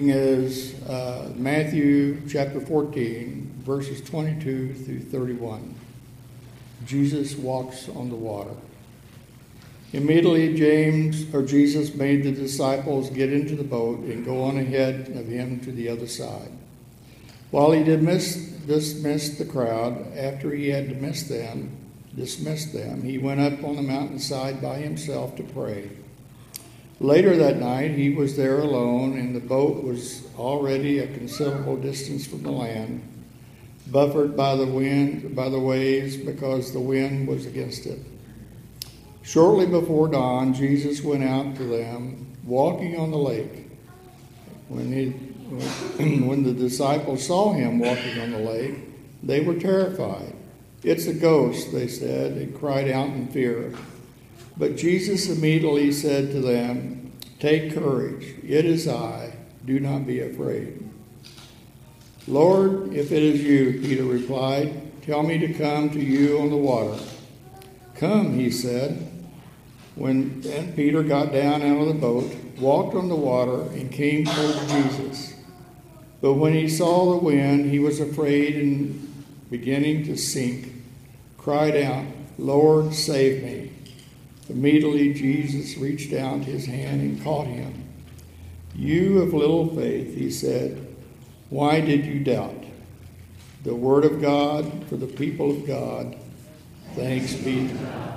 Is Matthew chapter 14, verses 22 through 31. Jesus walks on the water. Immediately Jesus made the disciples get into the boat and go on ahead of him to the other side. While he dismissed the crowd, after he had dismissed them, he went up on the mountainside by himself to pray. Later that night, he was there alone, and the boat was already a considerable distance from the land, buffered by the waves, because the wind was against it. Shortly before dawn, Jesus went out to them, walking on the lake. When the disciples saw him walking on the lake, they were terrified. "It's a ghost," they said, and cried out in fear. But Jesus immediately said to them, "Take courage, it is I, do not be afraid." "Lord, if it is you," Peter replied, "tell me to come to you on the water." "Come," he said. Then Peter got down out of the boat, walked on the water, and came toward Jesus. But when he saw the wind, he was afraid and, beginning to sink, cried out, "Lord, save me." Immediately Jesus reached out his hand and caught him. "You of little faith," he said, "why did you doubt?" The word of God for the people of God. Thanks be to God.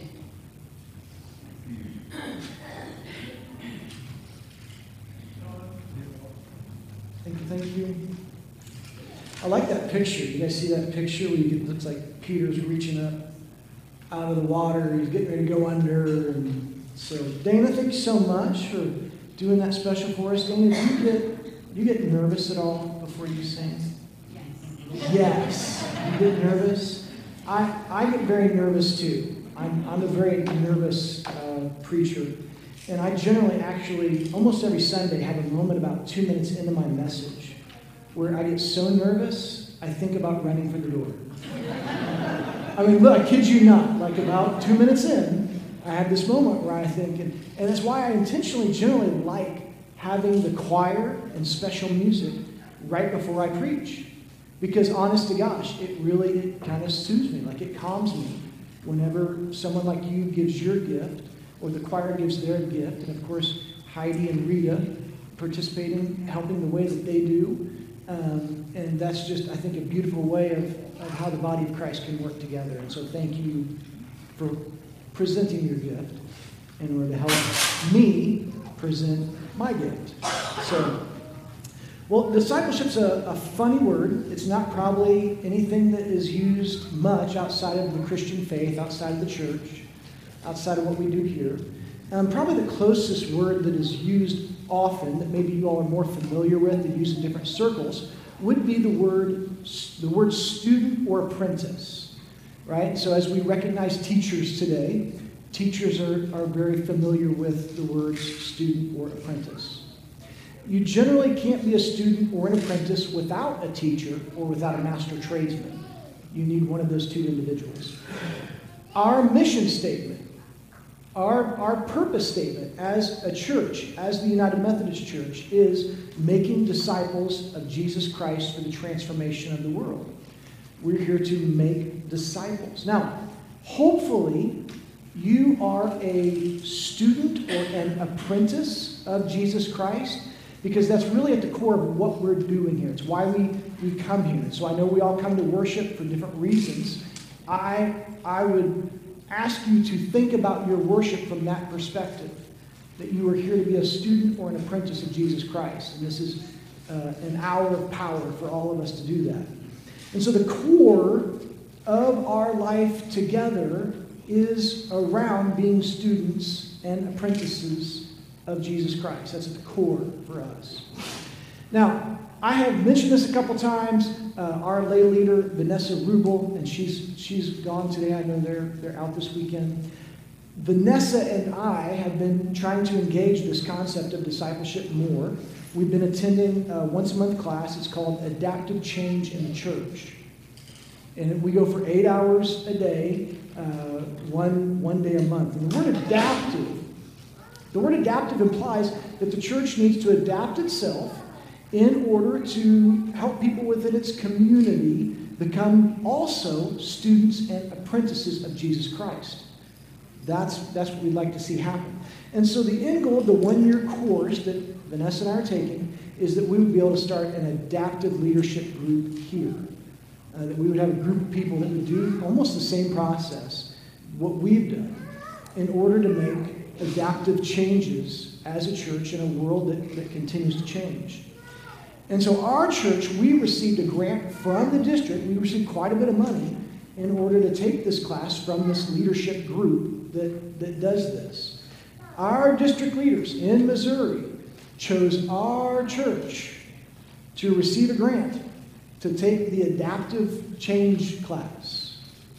Thank you. I like that picture. You guys see that picture where it looks like Peter's reaching up out of the water. He's getting ready to go under. And so, Dana, thank you so much for doing that special for us. Dana, do you get nervous at all before you sing? Yes. You get nervous? I get very nervous too. I'm a very nervous preacher. And I generally actually, almost every Sunday, have a moment about 2 minutes into my message where I get so nervous, I think about running for the door. I mean, look, I kid you not, like about 2 minutes in, I have this moment where I think, and that's why I intentionally generally like having the choir and special music right before I preach. Because honest to gosh, it kind of soothes me, like it calms me whenever someone like you gives your gift, or the choir gives their gift, and of course Heidi and Rita participating, helping the way that they do. And that's just, I think, a beautiful way of how the body of Christ can work together. And so thank you for presenting your gift in order to help me present my gift. So, well, discipleship's a funny word. It's not probably anything that is used much outside of the Christian faith, outside of the church, outside of what we do here. Probably the closest word that is used often, that maybe you all are more familiar with and use in different circles, would be the word student or apprentice, right? So as we recognize teachers today, teachers are very familiar with the words student or apprentice. You generally can't be a student or an apprentice without a teacher or without a master tradesman. You need one of those two individuals. Our mission statement, our purpose statement as a church, as the United Methodist Church, is making disciples of Jesus Christ for the transformation of the world. We're here to make disciples. Now, hopefully, you are a student or an apprentice of Jesus Christ, because that's really at the core of what we're doing here. It's why we come here. So I know we all come to worship for different reasons. I would ask you to think about your worship from that perspective, that you are here to be a student or an apprentice of Jesus Christ. And this is an hour of power for all of us to do that. And so the core of our life together is around being students and apprentices of Jesus Christ. That's at the core for us. Now, I have mentioned this a couple times. Our lay leader, Vanessa Rubel, and she's gone today. I know they're out this weekend. Vanessa and I have been trying to engage this concept of discipleship more. We've been attending a once-a-month class. It's called Adaptive Change in the Church. And we go for 8 hours a day, one day a month. And the word adaptive implies that the church needs to adapt itself in order to help people within its community become also students and apprentices of Jesus Christ. That's what we'd like to see happen. And so the end goal of the one-year course that Vanessa and I are taking is that we would be able to start an adaptive leadership group here. That we would have a group of people that would do almost the same process, what we've done, in order to make adaptive changes as a church in a world that continues to change. And so our church, we received a grant from the district. We received quite a bit of money in order to take this class from this leadership group that does this. Our district leaders in Missouri chose our church to receive a grant to take the adaptive change class.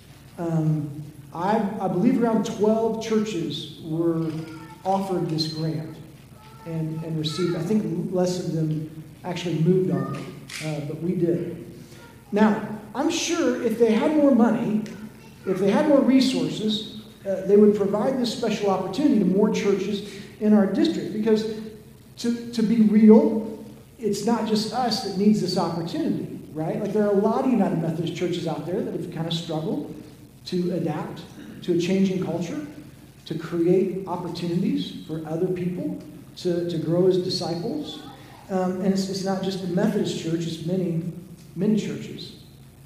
I believe around 12 churches were offered this grant and received. I think less of them actually moved on it, but we did. Now, I'm sure if they had more money, if they had more resources, they would provide this special opportunity to more churches in our district. Because to be real, it's not just us that needs this opportunity, right? Like there are a lot of United Methodist churches out there that have kind of struggled to adapt to a changing culture, to create opportunities for other people to grow as disciples. And it's not just the Methodist church, it's many churches.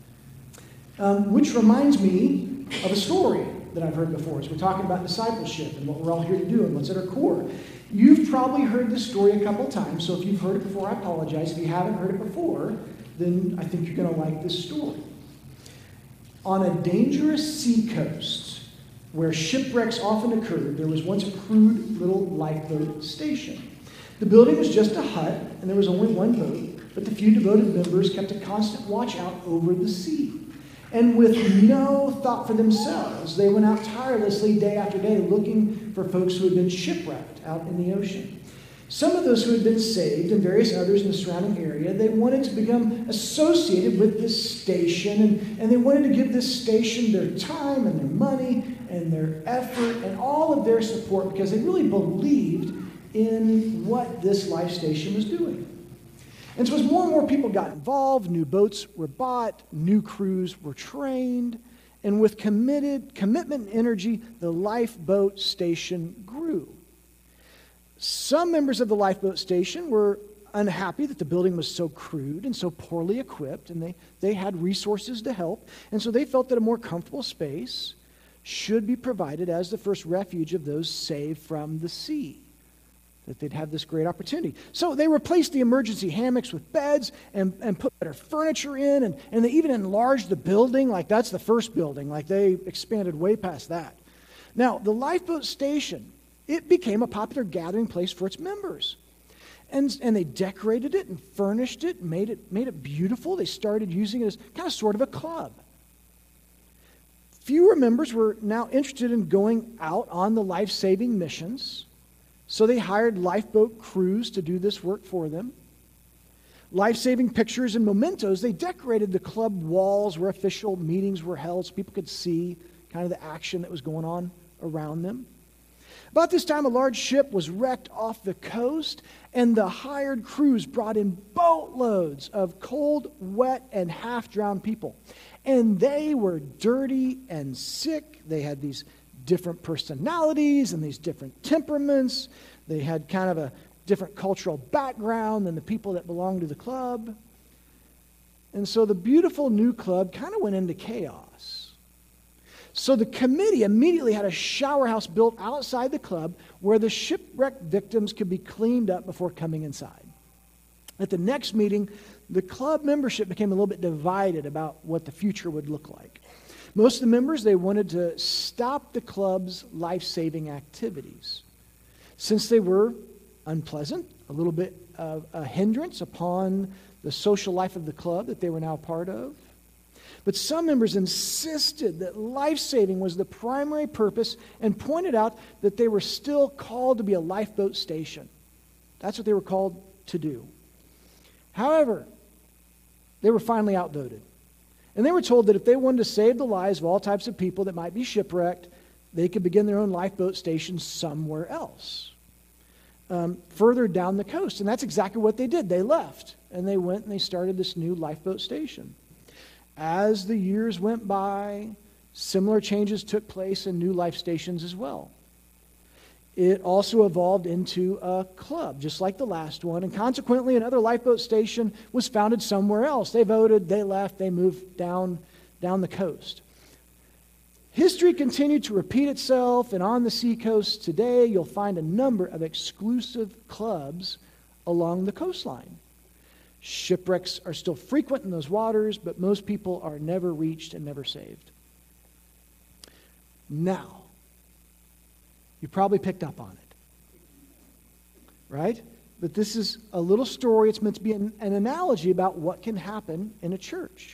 Which reminds me of a story that I've heard before. As we're talking about discipleship and what we're all here to do and what's at our core. You've probably heard this story a couple times, so if you've heard it before, I apologize. If you haven't heard it before, then I think you're going to like this story. On a dangerous seacoast where shipwrecks often occurred, there was once a crude little lifeboat station. The building was just a hut, and there was only one boat, but the few devoted members kept a constant watch out over the sea. And with no thought for themselves, they went out tirelessly day after day looking for folks who had been shipwrecked out in the ocean. Some of those who had been saved and various others in the surrounding area, they wanted to become associated with this station, and they wanted to give this station their time and their money and their effort and all of their support because they really believed in what this life station was doing. And so as more and more people got involved, new boats were bought, new crews were trained, and with commitment and energy, the lifeboat station grew. Some members of the lifeboat station were unhappy that the building was so crude and so poorly equipped, and they had resources to help, and so they felt that a more comfortable space should be provided as the first refuge of those saved from the sea. That they'd have this great opportunity. So they replaced the emergency hammocks with beds and put better furniture in, and they even enlarged the building, like that's the first building, like they expanded way past that. Now, the lifeboat station, it became a popular gathering place for its members. And they decorated it and furnished it, made it beautiful. They started using it as kind of sort of a club. Fewer members were now interested in going out on the life-saving missions. So they hired lifeboat crews to do this work for them. Life-saving pictures and mementos, they decorated the club walls where official meetings were held so people could see kind of the action that was going on around them. About this time, a large ship was wrecked off the coast, and the hired crews brought in boatloads of cold, wet, and half-drowned people. And they were dirty and sick. They had these different personalities and these different temperaments. They had kind of a different cultural background than the people that belonged to the club. And so the beautiful new club kind of went into chaos. So the committee immediately had a shower house built outside the club where the shipwreck victims could be cleaned up before coming inside. At the next meeting, the club membership became a little bit divided about what the future would look like. Most of the members, they wanted to stop the club's life-saving activities. Since they were unpleasant, a little bit of a hindrance upon the social life of the club that they were now a part of. But some members insisted that life-saving was the primary purpose and pointed out that they were still called to be a lifeboat station. That's what they were called to do. However, they were finally outvoted. And they were told that if they wanted to save the lives of all types of people that might be shipwrecked, they could begin their own lifeboat station somewhere else. further down the coast. And that's exactly what they did. They left, and they went and they started this new lifeboat station. As the years went by, similar changes took place in new life stations as well. It also evolved into a club, just like the last one, and consequently another lifeboat station was founded somewhere else. They voted, they left, they moved down the coast. History continued to repeat itself, and on the seacoast today, you'll find a number of exclusive clubs along the coastline. Shipwrecks are still frequent in those waters, but most people are never reached and never saved. Now, you probably picked up on it, right? But this is a little story. It's meant to be an analogy about what can happen in a church.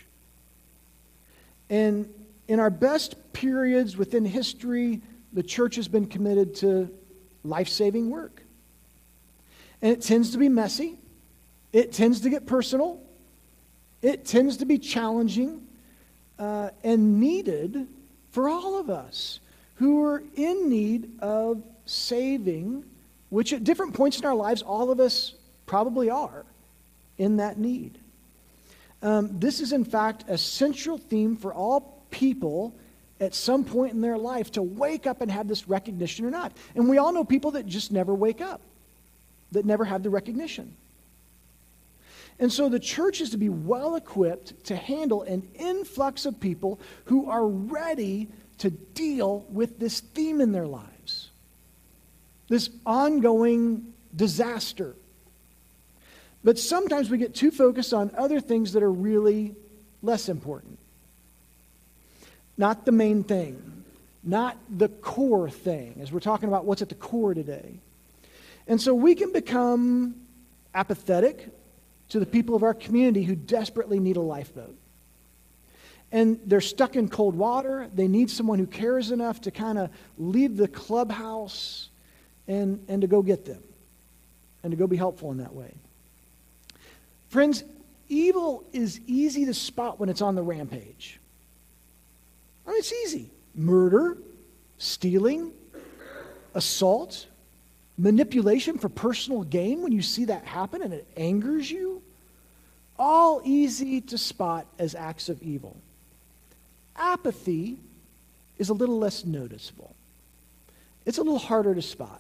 And in our best periods within history, the church has been committed to life-saving work. And it tends to be messy. It tends to get personal. It tends to be challenging and needed for all of us who are in need of saving, which at different points in our lives, all of us probably are in that need. This is, in fact, a central theme for all people at some point in their life to wake up and have this recognition or not. And we all know people that just never wake up, that never have the recognition. And so the church is to be well equipped to handle an influx of people who are ready to deal with this theme in their lives, this ongoing disaster. But sometimes we get too focused on other things that are really less important. Not the main thing, not the core thing, as we're talking about what's at the core today. And so we can become apathetic to the people of our community who desperately need a lifeboat. And they're stuck in cold water. They need someone who cares enough to kind of leave the clubhouse and to go get them and to go be helpful in that way. Friends, evil is easy to spot when it's on the rampage. I mean, it's easy. Murder, stealing, assault, manipulation for personal gain when you see that happen and it angers you. All easy to spot as acts of evil. Apathy is a little less noticeable. It's a little harder to spot.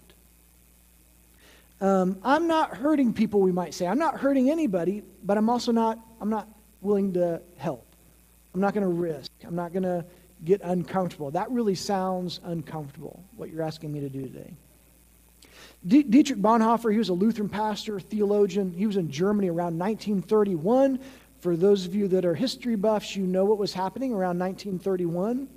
I'm not hurting people, we might say. I'm not hurting anybody, but I'm not willing to help. I'm not going to risk. I'm not going to get uncomfortable. That really sounds uncomfortable, what you're asking me to do today. Dietrich Bonhoeffer, he was a Lutheran pastor, theologian. He was in Germany around 1931. For those of you that are history buffs, you know what was happening around 1931.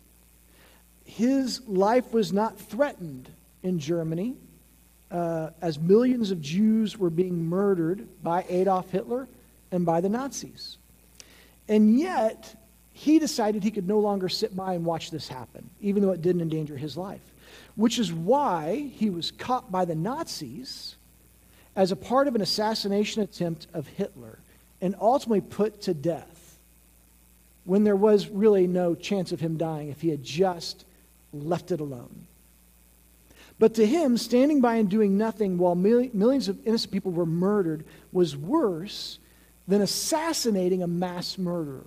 His life was not threatened in Germany as millions of Jews were being murdered by Adolf Hitler and by the Nazis. And yet, he decided he could no longer sit by and watch this happen, even though it didn't endanger his life. Which is why he was caught by the Nazis as a part of an assassination attempt of Hitler and ultimately put to death when there was really no chance of him dying if he had just left it alone. But to him, standing by and doing nothing while millions of innocent people were murdered was worse than assassinating a mass murderer.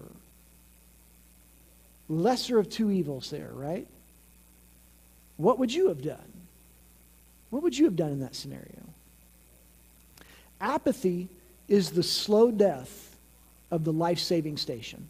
Lesser of two evils there, right? What would you have done? What would you have done in that scenario? Apathy is the slow death of the life-saving station.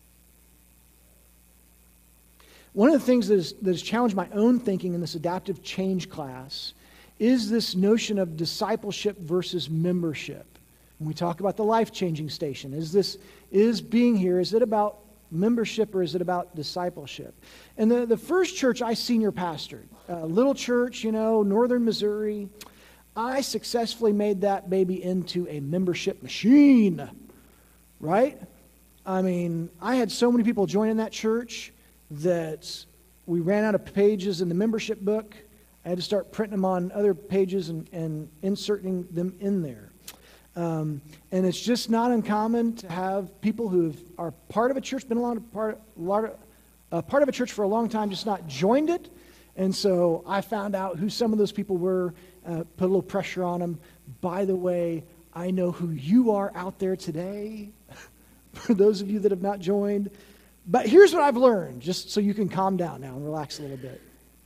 One of the things that has challenged my own thinking in this adaptive change class is this notion of discipleship versus membership. When we talk about the life-changing station, is being here, is it about membership or is it about discipleship? And the first church I senior pastored, a little church, northern Missouri, I successfully made that baby into a membership machine, right? I mean, I had so many people join in that church that we ran out of pages in the membership book. I had to start printing them on other pages and inserting them in there. And it's just not uncommon to have people who are part of a church, been part of a church for a long time, just not joined it, And so I found out who some of those people were, put a little pressure on them. By the way, I know who you are out there today, for those of you that have not joined. But here's what I've learned, just so you can calm down now and relax a little bit.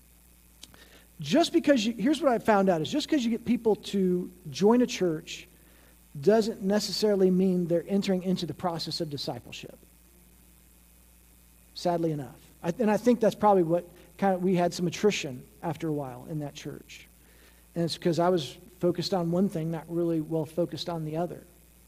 Here's what I found out, is just because you get people to join a church doesn't necessarily mean they're entering into the process of discipleship. Sadly enough. And I think that's probably what we had some attrition after a while in that church. And it's because I was focused on one thing, not really well focused on the other.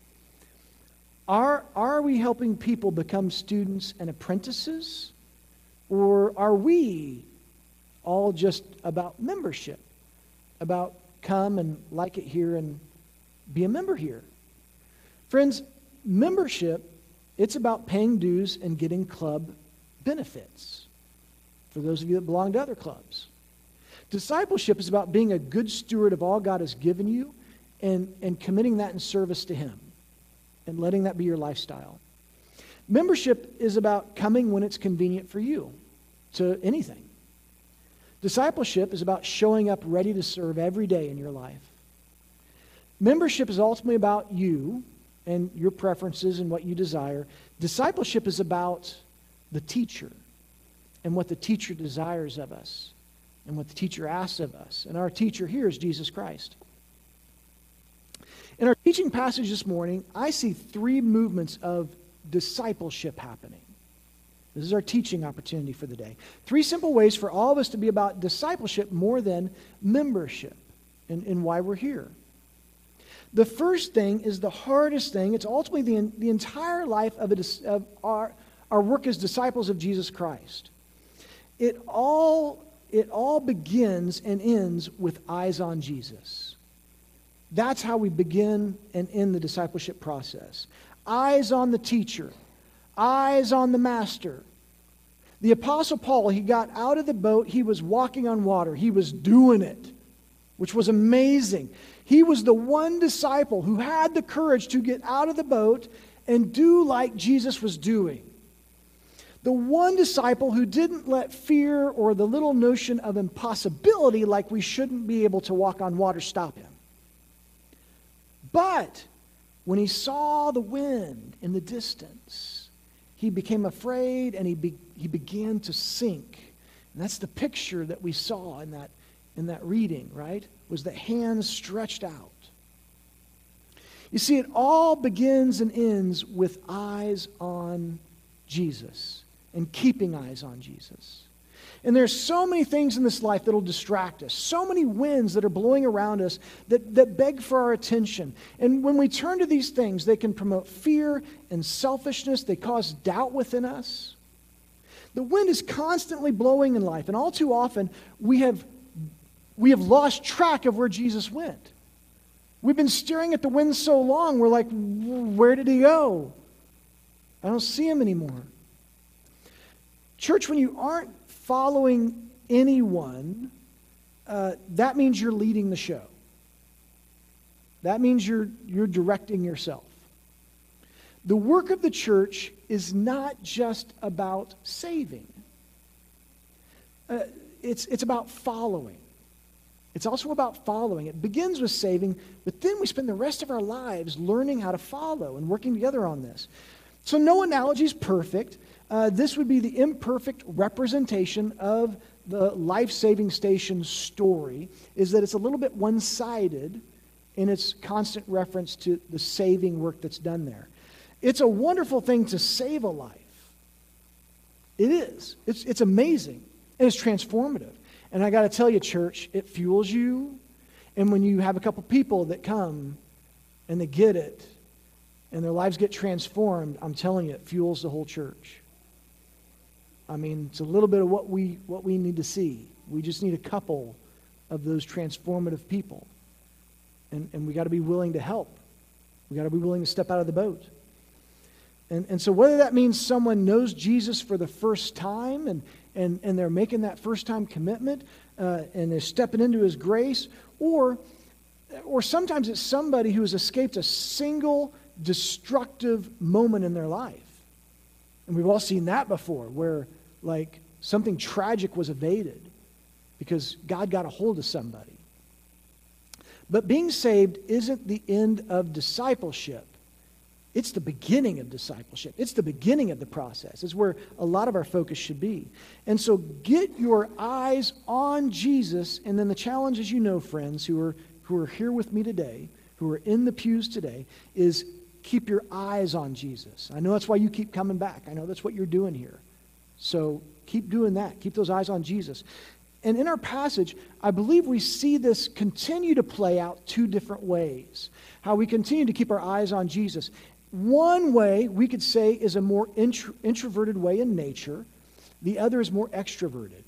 Are we helping people become students and apprentices? Or are we all just about membership? About come and like it here and be a member here? Friends, membership, it's about paying dues and getting club benefits for those of you that belong to other clubs. Discipleship is about being a good steward of all God has given you and committing that in service to Him and letting that be your lifestyle. Membership is about coming when it's convenient for you to anything. Discipleship is about showing up ready to serve every day in your life. Membership is ultimately about you and your preferences and what you desire. Discipleship is about the teacher and what the teacher desires of us and what the teacher asks of us. And our teacher here is Jesus Christ. In our teaching passage this morning, I see three movements of discipleship happening. This is our teaching opportunity for the day. Three simple ways for all of us to be about discipleship more than membership and why we're here. The first thing is the hardest thing. It's ultimately the entire life of our work as disciples of Jesus Christ. It all begins and ends with eyes on Jesus. That's how we begin and end the discipleship process. Eyes on the teacher. Eyes on the master. The Apostle Paul, he got out of the boat. He was walking on water. He was doing it, which was amazing. He was the one disciple who had the courage to get out of the boat and do like Jesus was doing. The one disciple who didn't let fear or the little notion of impossibility, like we shouldn't be able to walk on water, stop him. But when he saw the wind in the distance, he became afraid and he began to sink. And that's the picture that we saw in that reading, right? Was the hands stretched out. You see, it all begins and ends with eyes on Jesus and keeping eyes on Jesus. And there's so many things in this life that will distract us. So many winds that are blowing around us that beg for our attention. And when we turn to these things, they can promote fear and selfishness. They cause doubt within us. The wind is constantly blowing in life. And all too often, we have lost track of where Jesus went. We've been staring at the wind so long, we're like, where did he go? I don't see him anymore. Church, when you aren't following anyone, that means you're leading the show. That means you're directing yourself. The work of the church is not just about saving. It's about following. It's also about following. It begins with saving, but then we spend the rest of our lives learning how to follow and working together on this. So no analogy is perfect. This would be the imperfect representation of the life-saving station story, is that it's a little bit one-sided in its constant reference to the saving work that's done there. It's a wonderful thing to save a life. It is. It's amazing. And it's transformative. And I got to tell you, church, it fuels you. And when you have a couple people that come and they get it and their lives get transformed, I'm telling you, it fuels the whole church. I mean, it's a little bit of what we need to see. We just need a couple of those transformative people. And we got to be willing to help. We got to be willing to step out of the boat. And so whether that means someone knows Jesus for the first time and they're making that first time commitment and they're stepping into his grace, or sometimes it's somebody who has escaped a single destructive moment in their life. And we've all seen that before, where like something tragic was evaded because God got a hold of somebody. But being saved isn't the end of discipleship. It's the beginning of discipleship. It's the beginning of the process. It's where a lot of our focus should be. And so get your eyes on Jesus. And then the challenge, as you know, friends, who are here with me today, who are in the pews today, is keep your eyes on Jesus. I know that's why you keep coming back. I know that's what you're doing here. So keep doing that. Keep those eyes on Jesus. And in our passage, I believe we see this continue to play out two different ways. How we continue to keep our eyes on Jesus. One way, we could say, is a more introverted way in nature. The other is more extroverted.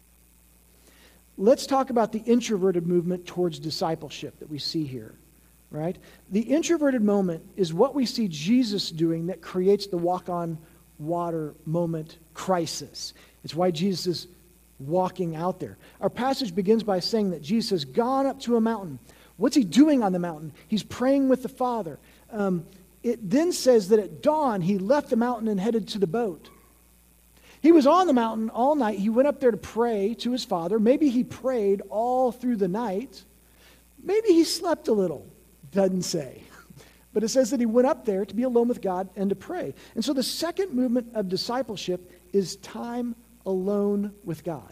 Let's talk about the introverted movement towards discipleship that we see here, right? The introverted moment is what we see Jesus doing that creates the walk on water moment crisis. It's why Jesus is walking out there. Our passage begins by saying that Jesus has gone up to a mountain. What's he doing on the mountain? He's praying with the Father. It then says that at dawn, he left the mountain and headed to the boat. He was on the mountain all night. He went up there to pray to his Father. Maybe he prayed all through the night. Maybe he slept a little. Doesn't say. But it says that he went up there to be alone with God and to pray. And so the second movement of discipleship is time alone with God.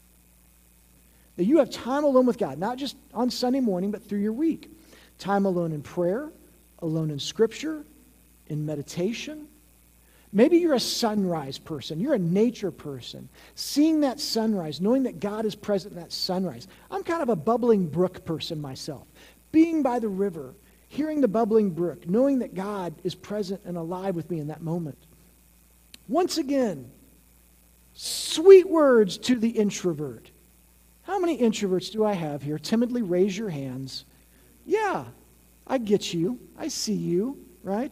That you have time alone with God, not just on Sunday morning, but through your week. Time alone in prayer, alone in Scripture, in meditation. Maybe you're a sunrise person. You're a nature person. Seeing that sunrise, knowing that God is present in that sunrise. I'm kind of a bubbling brook person myself. Being by the river, hearing the bubbling brook, knowing that God is present and alive with me in that moment. Once again, sweet words to the introvert. How many introverts do I have here? Timidly raise your hands. Yeah, I get you. I see you, right?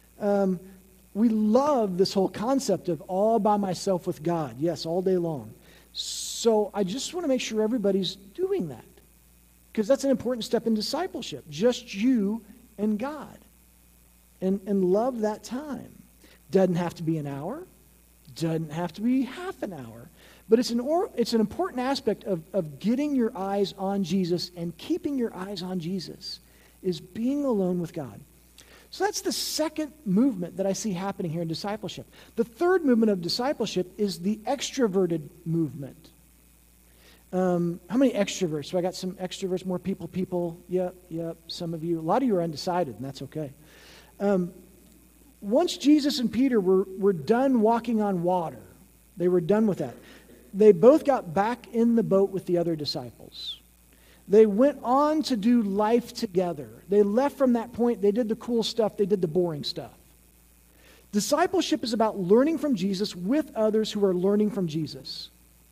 We love this whole concept of all by myself with God. Yes, all day long. So I just want to make sure everybody's doing that. Because that's an important step in discipleship. Just you and God. And love that time. Doesn't have to be an hour. Doesn't have to be half an hour. But it's an important aspect of getting your eyes on Jesus and keeping your eyes on Jesus is being alone with God. So that's the second movement that I see happening here in discipleship. The third movement of discipleship is the extroverted movement. How many extroverts? So I got some extroverts, more people. Yep, some of you. A lot of you are undecided, and that's okay. Once Jesus and Peter were done walking on water, they were done with that. They both got back in the boat with the other disciples. They went on to do life together. They left from that point. They did the cool stuff. They did the boring stuff. Discipleship is about learning from Jesus with others who are learning from Jesus.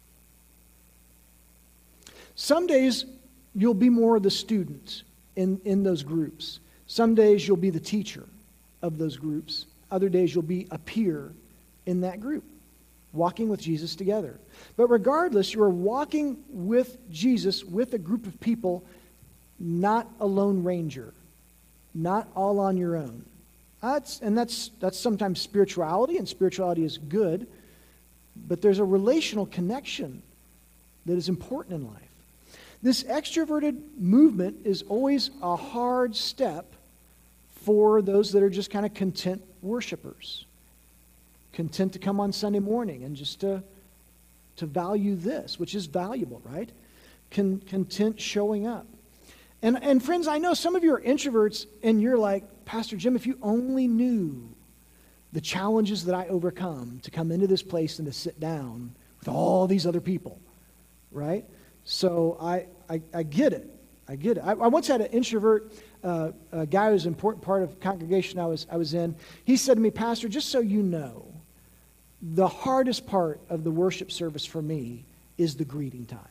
Some days you'll be more the student in those groups. Some days you'll be the teacher of those groups. Other days you'll be a peer in that group, walking with Jesus together. But regardless, you are walking with Jesus with a group of people, not a lone ranger, not all on your own. That's sometimes spirituality, and spirituality is good, but there's a relational connection that is important in life. This extroverted movement is always a hard step for those that are just kind of content worshipers. Content to come on Sunday morning and just to value this, which is valuable, right? Content showing up. And friends, I know some of you are introverts and you're like, Pastor Jim, if you only knew the challenges that I overcome to come into this place and to sit down with all these other people, right? So I get it. I get it. I once had an introvert, a guy who was an important part of the congregation I was in. He said to me, Pastor, just so you know, the hardest part of the worship service for me is the greeting time.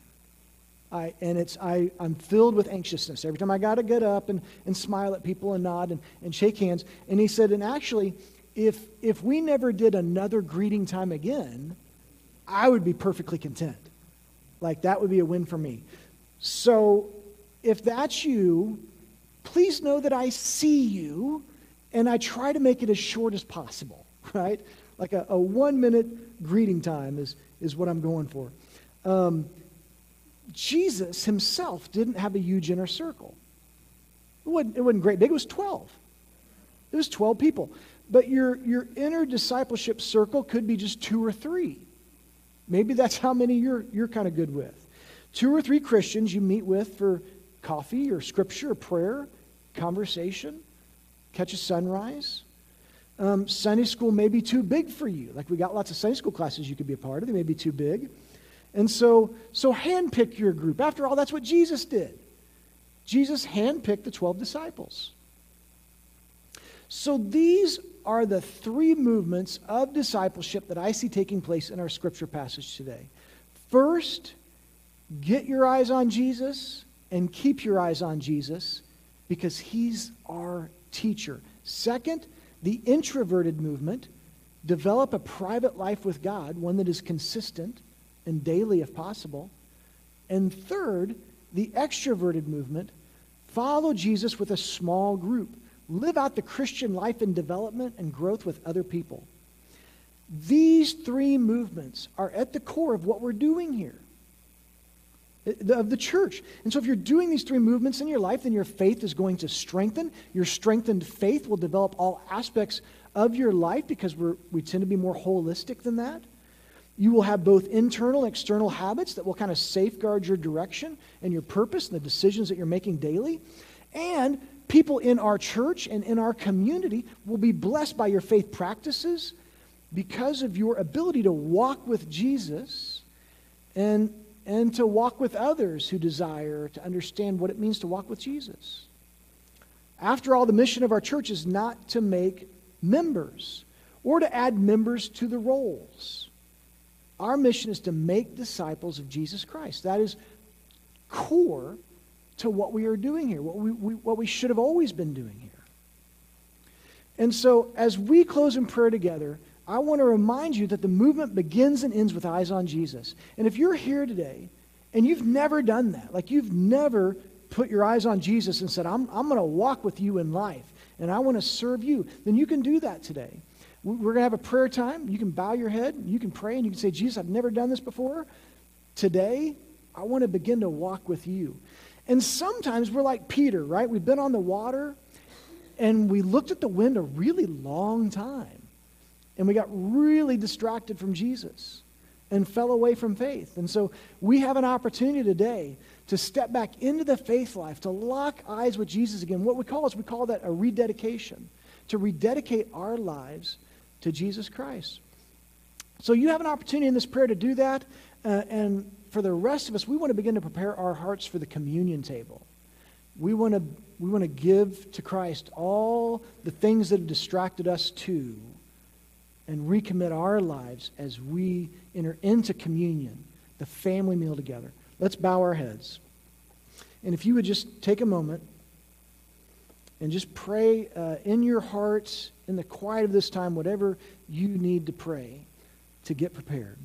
I'm filled with anxiousness. Every time I got to get up and smile at people and nod and shake hands. And he said, and actually, if we never did another greeting time again, I would be perfectly content. Like, that would be a win for me. So if that's you, please know that I see you, and I try to make it as short as possible, right? Like a 1-minute greeting time is what I'm going for. Jesus himself didn't have a huge inner circle. It wasn't great big. It was 12. It was 12 people. But your inner discipleship circle could be just 2 or 3. Maybe that's how many you're kind of good with. 2 or 3 Christians you meet with for coffee or scripture or prayer, conversation, catch a sunrise. Sunday school may be too big for you. Like, we got lots of Sunday school classes you could be a part of. They may be too big. And so handpick your group. After all, that's what Jesus did. Jesus handpicked the 12 disciples. So these are the 3 movements of discipleship that I see taking place in our scripture passage today. First, get your eyes on Jesus and keep your eyes on Jesus because he's our teacher. Second, the introverted movement, develop a private life with God, one that is consistent and daily if possible. And third, the extroverted movement, follow Jesus with a small group. Live out the Christian life in development and growth with other people. These 3 movements are at the core of what we're doing here, of the church. And so if you're doing these 3 movements in your life, then your faith is going to strengthen. Your strengthened faith will develop all aspects of your life because we tend to be more holistic than that. You will have both internal and external habits that will kind of safeguard your direction and your purpose and the decisions that you're making daily. And people in our church and in our community will be blessed by your faith practices because of your ability to walk with Jesus and to walk with others who desire to understand what it means to walk with Jesus. After all, the mission of our church is not to make members or to add members to the rolls. Our mission is to make disciples of Jesus Christ. That is core to what we are doing here, what we should have always been doing here. And so as we close in prayer together, I want to remind you that the movement begins and ends with eyes on Jesus. And if you're here today and you've never done that, like you've never put your eyes on Jesus and said, I'm going to walk with you in life and I want to serve you, then you can do that today. We're going to have a prayer time. You can bow your head, you can pray, and you can say, Jesus, I've never done this before. Today, I want to begin to walk with you. And sometimes we're like Peter, right? We've been on the water, and we looked at the wind a really long time. And we got really distracted from Jesus and fell away from faith. And so we have an opportunity today to step back into the faith life, to lock eyes with Jesus again. What we call that a rededication, to rededicate our lives to Jesus Christ. So you have an opportunity in this prayer to do that. And for the rest of us, we want to begin to prepare our hearts for the communion table. We want to give to Christ all the things that have distracted us too, and recommit our lives as we enter into communion, the family meal together. Let's bow our heads. And if you would just take a moment and just pray in your hearts, in the quiet of this time, whatever you need to pray to get prepared.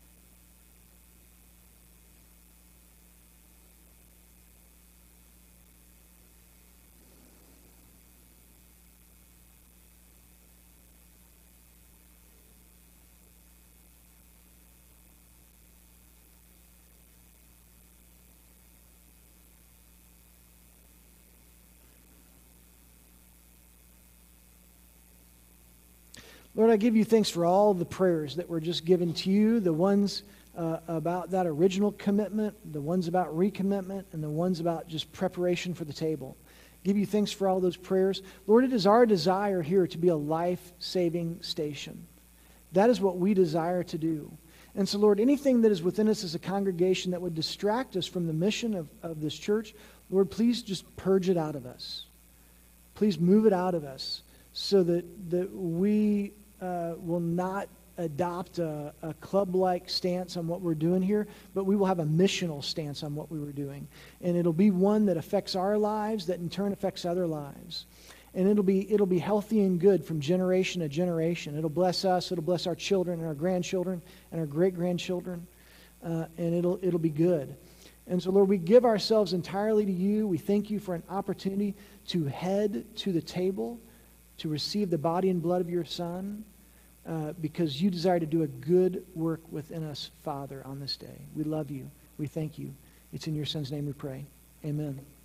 Lord, I give you thanks for all the prayers that were just given to you, the ones about that original commitment, the ones about recommitment, and the ones about just preparation for the table. Give you thanks for all those prayers. Lord, it is our desire here to be a life-saving station. That is what we desire to do. And so, Lord, anything that is within us as a congregation that would distract us from the mission of this church, Lord, please just purge it out of us. Please move it out of us so that we will not adopt a club-like stance on what we're doing here, but we will have a missional stance on what we were doing. And it'll be one that affects our lives, that in turn affects other lives. And it'll be healthy and good from generation to generation. It'll bless us, it'll bless our children and our grandchildren and our great-grandchildren, and it'll be good. And so, Lord, we give ourselves entirely to you. We thank you for an opportunity to head to the table, to receive the body and blood of your Son, because you desire to do a good work within us, Father, on this day. We love you. We thank you. It's in your Son's name we pray. Amen.